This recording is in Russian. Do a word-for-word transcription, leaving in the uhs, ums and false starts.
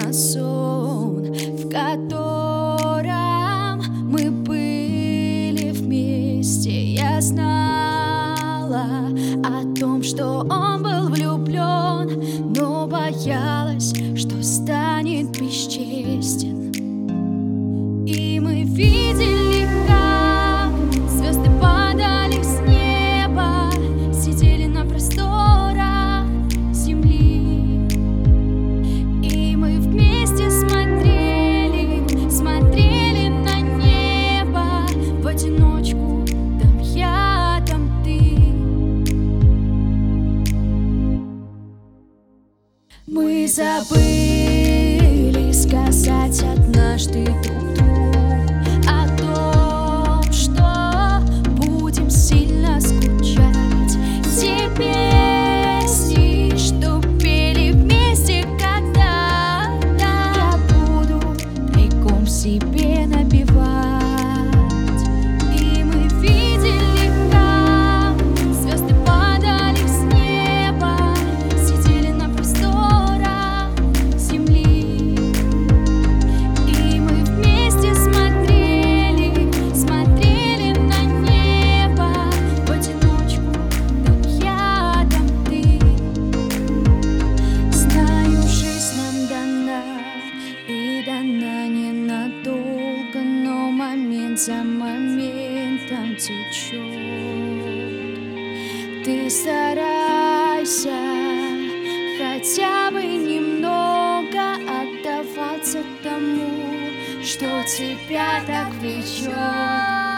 на сон, в котором мы были вместе. Я знала о том, что он был влюблен, но боялась, что станет бесчестен. И мы видели, как звезды падали с неба, сидели на просторах земли. И мы вместе смотрели, смотрели на небо в одиночку. Там я, там ты. Мы забыли сказать однажды друг другу о том, что будем сильно скучать. Те песни, что пели вместе когда-то, я буду тайком себе напевать. И мы видели, как звезды падали с неба, сидели на просторах земли. И мы вместе смотрели, смотрели на небо в одиночку. Там я, там ты. Знаю, жизнь нам дана, и дана ненадолго, но момент за моментом течет. Ты старайся хотя бы немного отдаваться тому, что тебя так влечет.